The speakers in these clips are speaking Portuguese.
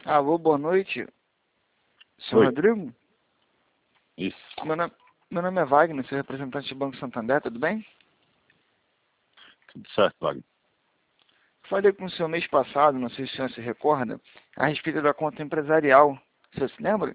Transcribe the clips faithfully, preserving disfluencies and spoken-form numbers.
Alô, boa noite. Senhor Oi. Rodrigo? Isso. Meu nome, meu nome é Wagner, sou representante do Banco Santander, tudo bem? Tudo certo, Wagner. Falei com o senhor mês passado, não sei se o senhor se recorda, a respeito da conta empresarial. O senhor se lembra?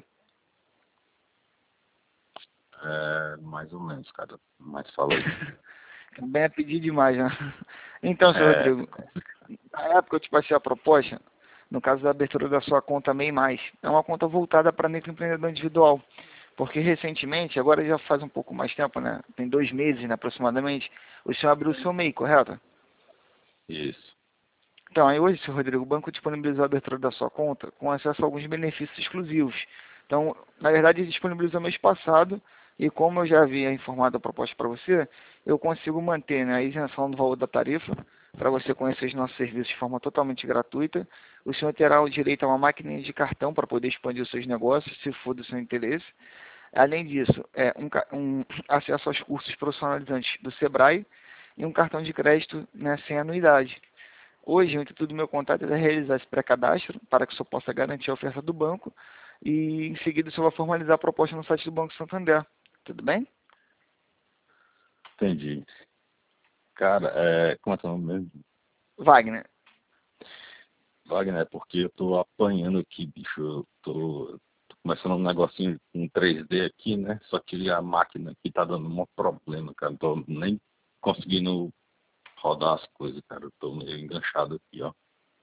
É, mais ou menos, cara. Mas fala aí. Bem a pedir demais, né? Então, senhor É, Rodrigo, na época eu te passei a proposta, no caso da abertura da sua conta MEI Mais, é uma conta voltada para microempreendedor individual. Porque recentemente, agora já faz um pouco mais tempo, né? Tem dois meses né, aproximadamente, o senhor abriu o seu MEI, correto? isso. Então, aí hoje, senhor Rodrigo, o banco disponibilizou a abertura da sua conta com acesso a alguns benefícios exclusivos. Então, na verdade, ele disponibilizou mês passado e como eu já havia informado a proposta para você, eu consigo manter né, a isenção do valor da tarifa para você conhecer os nossos serviços de forma totalmente gratuita. O senhor terá o direito a uma máquina de cartão para poder expandir os seus negócios, se for do seu interesse. Além disso, é um, ca- um acesso aos cursos profissionalizantes do Sebrae e um cartão de crédito né, sem anuidade. Hoje, o intuito do meu contato é realizar esse pré-cadastro para que o senhor possa garantir a oferta do banco e, em seguida, o senhor vai formalizar a proposta no site do Banco Santander. Tudo bem? Entendi. Cara, é, como é que é o nome mesmo? Wagner. Wagner, é porque eu tô apanhando aqui, bicho. Eu tô, tô começando um negocinho com três D aqui, né? Só que a máquina aqui tá dando um problema, cara. Não tô nem conseguindo rodar as coisas, cara. Eu tô meio enganchado aqui, ó.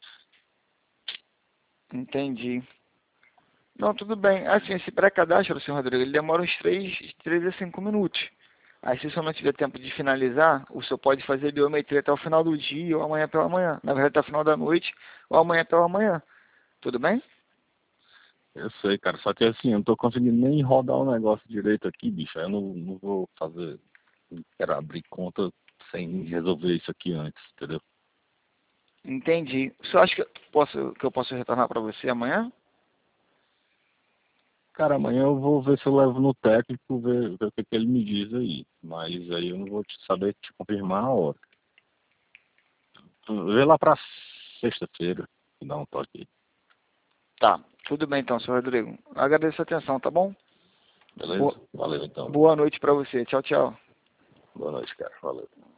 Entendi. Não, tudo bem. Assim, esse pré-cadastro, senhor Rodrigo, ele demora uns três, três a cinco minutos. Aí, se o senhor não tiver tempo de finalizar, o senhor pode fazer biometria até o final do dia ou amanhã pela manhã. Na verdade, até o final da noite ou amanhã pela manhã. Tudo bem? Eu sei, cara. Só que assim, eu não tô conseguindo nem rodar o negócio direito aqui, bicho. Aí eu não, não vou fazer. Não quero abrir conta sem resolver isso aqui antes, entendeu? Entendi. O senhor acha que eu posso, que eu posso retornar para você amanhã? Cara, amanhã eu vou ver se eu levo no técnico, ver, ver o que, que ele me diz aí. Mas aí eu não vou te saber te confirmar a hora. Vê lá pra sexta-feira e dá um toque aí. Tá. Tudo bem então, senhor Rodrigo. Agradeço a atenção, tá bom? Beleza? Boa, Valeu então. boa noite para você. Tchau, tchau. Boa noite, cara. Valeu.